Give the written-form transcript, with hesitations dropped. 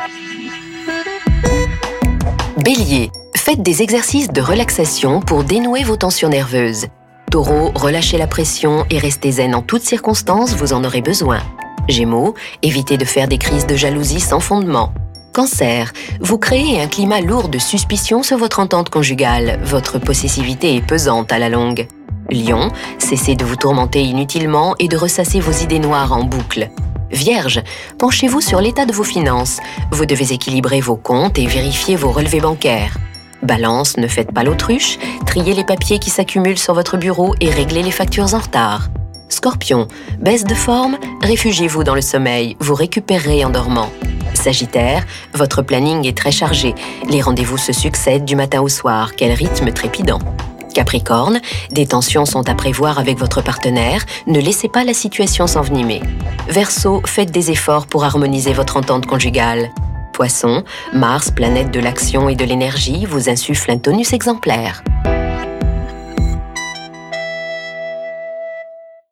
Bélier, faites des exercices de relaxation pour dénouer vos tensions nerveuses. Taureau, relâchez la pression et restez zen en toutes circonstances, vous en aurez besoin. Gémeaux, évitez de faire des crises de jalousie sans fondement. Cancer, vous créez un climat lourd de suspicion sur votre entente conjugale. Votre possessivité est pesante à la longue. Lion, cessez de vous tourmenter inutilement et de ressasser vos idées noires en boucle. Vierge, penchez-vous sur l'état de vos finances. Vous devez équilibrer vos comptes et vérifier vos relevés bancaires. Balance, ne faites pas l'autruche, triez les papiers qui s'accumulent sur votre bureau et réglez les factures en retard. Scorpion, baisse de forme, réfugiez-vous dans le sommeil, vous récupérerez en dormant. Sagittaire, votre planning est très chargé, les rendez-vous se succèdent du matin au soir, quel rythme trépidant. Capricorne, des tensions sont à prévoir avec votre partenaire, ne laissez pas la situation s'envenimer. Verseau, faites des efforts pour harmoniser votre entente conjugale. Poisson, Mars, planète de l'action et de l'énergie, vous insuffle un tonus exemplaire.